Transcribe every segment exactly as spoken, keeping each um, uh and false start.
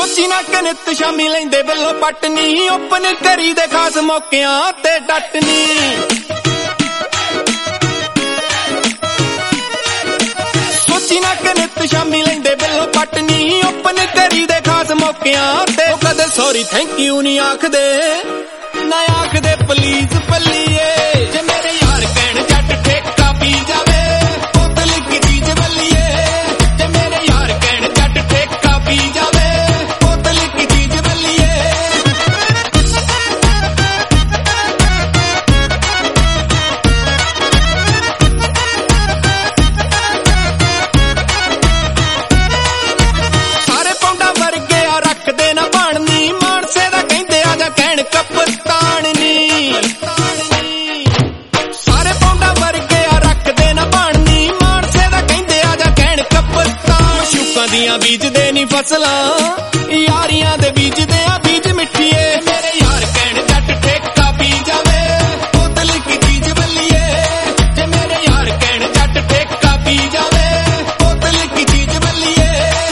ਸੋਚੀ ਨਾ ਕਿ ਨਿੱਤ ਸ਼ਾਮੀ ਲੈਂਦੇ ਬਿੱਲੋ ਪਟਨੀ ਓਪਨ ਕਰੀ ਦੇ ਖਾਸ ਮੌਕਿਆਂ ਤੇ ਡਟਨੀ ਸੋਚੀ ਨਾ ਕਿ ਨਿੱਤ ਸ਼ਾਮੀ ਲੈਂਦੇ ਬਿੱਲੋ ਪਟਨੀ ਓਪਨ ਕਰੀ ਦੇ ਖਾਸ ਮੌਕਿਆਂ ਤੇ ਕਦੇ ਸੌਰੀ ਥੈਂਕ ਯੂ ਨਹੀਂ ਆਖਦੇ ਨਾ ਆਖਦੇ ਪਲੀਜ਼ ਪੱਲੀਏ ਜੇ ਮੇਰੇ ਯਾਰ ਕਹਿਣ ਜੱਟ ਠੇਕਾ ਪੀ ਜਾਵੇ ਬੋਤਲ ਕੀ ਚੀਜ਼ ਬੱਲੀਏ ਜੇ ਮੇਰੇ ਯਾਰ ਕਹਿਣ ਜੱਟ ਠੇਕਾ ਪੀ ਜਾਵੇ ਬੋਤਲ ਕੀ ਚੀਜ਼ ਬੱਲੀਏ ਸਾਰੇ ਪੌਂਡਾ ਵਰਗੇ ਆ ਰੱਖਦੇ ਨਾ ਬਣਨੀ ਮਾਨਸੇ ਦਾ ਕਹਿੰਦੇ ਆ ਜਾਂ ਕਹਿਣ ਕਪਤਾਨ ਨੀ ਸਾਰੇ ਪੌਂਡਾ ਵਰਗੇ ਆ ਰੱਖਦੇ ਨਾ ਬਣਨੀ ਮਾਨਸੇ ਦਾ ਕਹਿੰਦੇ ਆ ਜਾਂ ਕਹਿਣ ਕਪਤਾਨ ਸ਼ੂਕਾਂ ਦੀਆਂ ਬੀਜਦੇ ਨੀ ਫਸਲਾਂ ਯਾਰੀਆਂ ਦੇ ਬੀਜਦੇ ਆ ਬੀਜ ਮਿੱਠੀਏ ਮੇਰੇ ਯਾਰ ਕਹਿਣ ਜੱਟ ਠੇਕਾ ਪੀ ਜਾਵੇ ਬੋਤਲ ਕੀ ਚੀਜ਼ ਬੱਲੀਏ ਜੇ ਮੇਰੇ ਯਾਰ ਕਹਿਣ ਜੱਟ ਠੇਕਾ ਪੀ ਜਾਵੇ ਬੋਤਲ ਕੀ ਚੀਜ਼ ਬੱਲੀਏ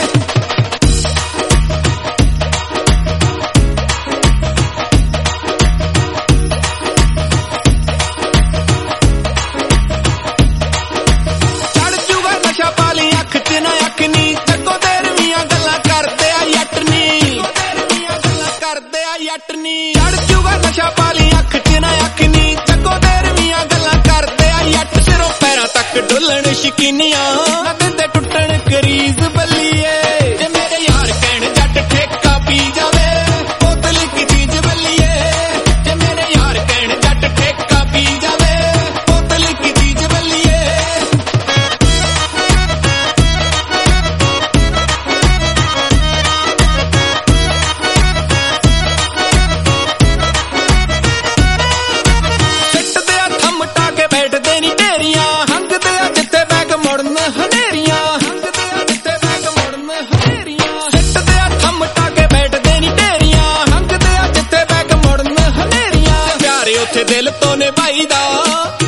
ਚੜ ਜੂਗਾ ਨਸ਼ਾ ਪਾਲੀ ਅੱਖ ਚ ਨਾ ਅੱਖ ਨੀ ਜੱਗੋ ਤੇਰੀਆਂ ਗੱਲਾਂ ਕਰਦੇ ਆ ਯੱਟ ਨੀ ਕਰਦੇ ਆ ਯੱਟ ਨੀ ਚੜ ਜੂਗਾ ਨਸ਼ਾ ਪਾਲੀ ਅੱਖ ਚ ਨਾ ਅੱਖ ਨੀ ਜੱਗੋ ਤੇਰੀਆਂ ਗੱਲਾਂ ਕਰਦੇ ਆ ਯੱਟ ਸਿਰੋਂ ਪੈਰਾਂ ਤੱਕ ਡੁੱਲਣ ਸ਼ਕੀਨੀਆਂ ਨਾ ਦਿੰਦੇ ਟੁੱਟਣ ਕਰੀਜ਼ ਬੱਲੀਏ ਜੇ ਮੇਰੇ ਯਾਰ ਕਹਿਣ ਜੱਟ ਠੇਕਾ ਪੀ ਜਾਵੇ ਬੋਤਲ ਕੀ ਚੀਜ਼ ਬੱਲੀਏ ਜੇ ਮੇਰੇ ਯਾਰ ਕਹਿਣ ਜੱਟ ਠੇਕਾ ਪੀ ਜਾਵੇ ਬੋਤਲ ਕੀ ਚੀਜ਼ ਬੱਲੀਏ ਸਿੱਟਦੇ ਆ ਥੰਮ ਟਾ ਕੇ ਬੈਠਦੇ ਨੀ ਢੇਰੀਆਂ ਹੰਗਦੇ ਆ ਜਿੱਥੇ ਬੈਗ ਮੁੜਨ ਹਨੇਰੀਆਂ ਹੰਗਦੇ ਆ ਜਿੱਥੇ ਬੈਗ ਮੁੜਨ ਹਨੇਰੀਆਂ ਸਿੱਟਦੇ ਆ ਥੰਮ ਟਾ ਕੇ ਬੈਠਦੇ ਨੀ ਢੇਰੀਆਂ ਹੰਗਦੇ ਆ ਜਿੱਥੇ ਬੈਗ ਮੁੜਨ ਹਨੇਰੀਆਂ ਪਿਆਰੇ ਉੱਥੇ ਦਿਲ ਤੋਂ ਨਿਭਾਈਦਾ